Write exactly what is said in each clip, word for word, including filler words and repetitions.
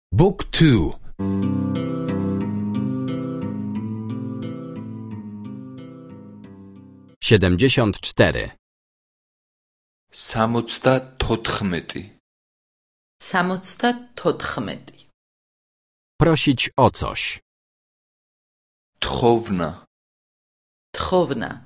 Book two. Siedemdziesiąt cztery. სამოცდა თოთხმეტი. სამოცდა თოთხმეტი. Prosić o coś. თხოვნა. თხოვნა.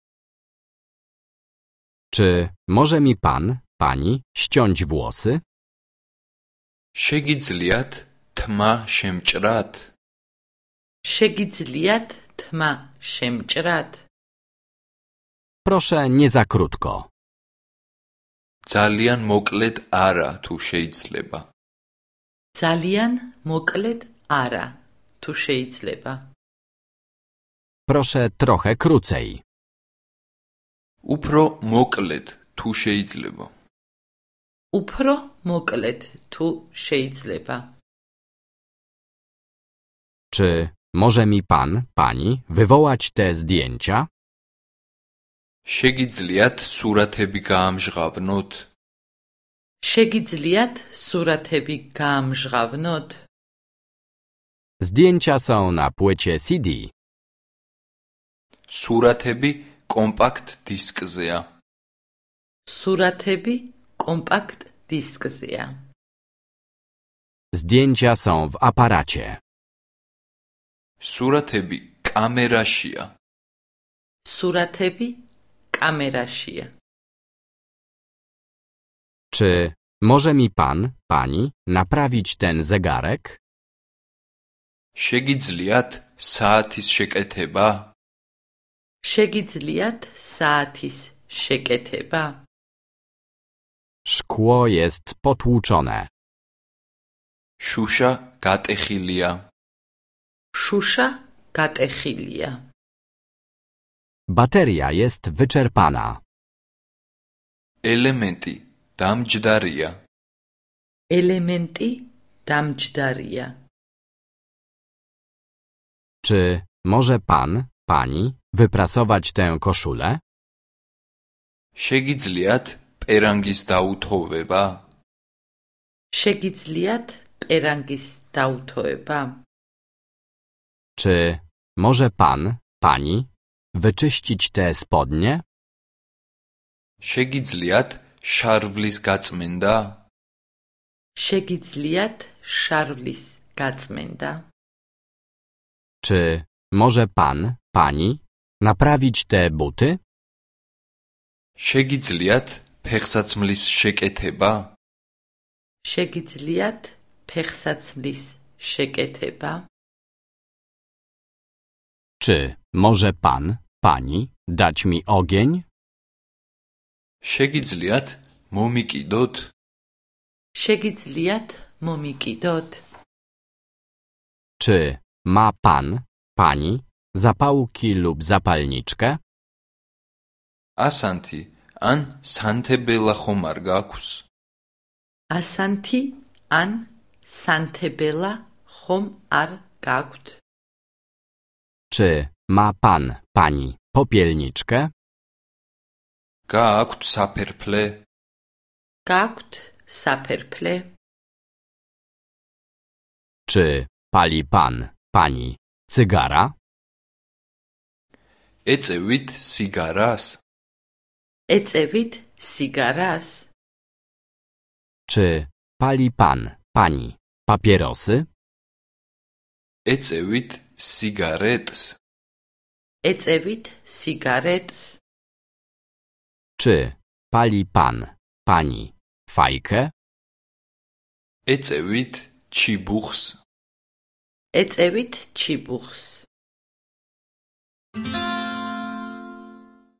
Czy może mi pan, pani, ściąć włosy? შეგიძლიათ თმა შემჭრათ? შეგიძლიათ თმა შემჭრათ? Proszę nie za krótko. ძალიან მოკლედ არა თუ შეიძლება. ძალიან მოკლედ არა თუ შეიძლება. Proszę trochę krócej. უფრო მოკლედ თუ შეიძლება. უფრო მოკლედ თუ შეიძლება. Czy może mi pan, pani, wywołać te zdjęcia? შეგიძლიათ სურათები გაამჟღავნოთ? შეგიძლიათ სურათები გაამჟღავნოთ? Zdjęcia są na płycie C D. სურათები კომპაქტ დისკზეა. სურათები კომპაქტ დისკზეა. Zdjęcia są w aparacie. სურათები კამერაშია. სურათები კამერაშია. Czy może mi pan, pani, naprawić ten zegarek? შეგიძლიათ საათის შეკეთება? შეგიძლიათ საათის შეკეთება? Szkło jest potłuczone. შუშა გატეხილია. შუშა გატეხილია. Bateria jest wyczerpana. ელემენტი დამჯდარია. ელემენტი დამჯდარია. Czy może pan, pani, wyprasować tę koszulę? შეგიძლიათ პერანგის დაუთოვება? შეგიძლიათ პერანგის დაუთოება? Czy może pan, pani, wyczyścić te spodnie? შეგიძლიათ შარვლის გაწმენდა? შეგიძლიათ შარვლის გაწმენდა? Czy może pan, pani, naprawić te buty? შეგიძლიათ ფეხსაცმლის შეკეთება? შეგიძლიათ ფეხსაცმლის შეკეთება? Czy może pan, pani, dać mi ogień? შეგიძლიათ მომიკიდოთ? შეგიძლიათ მომიკიდოთ? Czy ma pan, pani, zapałki lub zapalniczkę? ასანთი ან სანთებელა ხომ არ გაქვს? ასანთი ან სანთებელა ხომ არ გაქვთ? Czy ma pan, pani, popielniczkę? გააქვთ საფერფლე? გაქვთ საფერფლე? Czy pali pan, pani, cygara? ეწევით სიგარას? ეწევით სიგარას? Czy pali pan, pani, papierosy? ეწევით სიგარეტს? ეწევით სიგარეტს? Czy pali pan, pani, fajkę? ეწევით ჩიბუხს? ეწევით ჩიბუხს?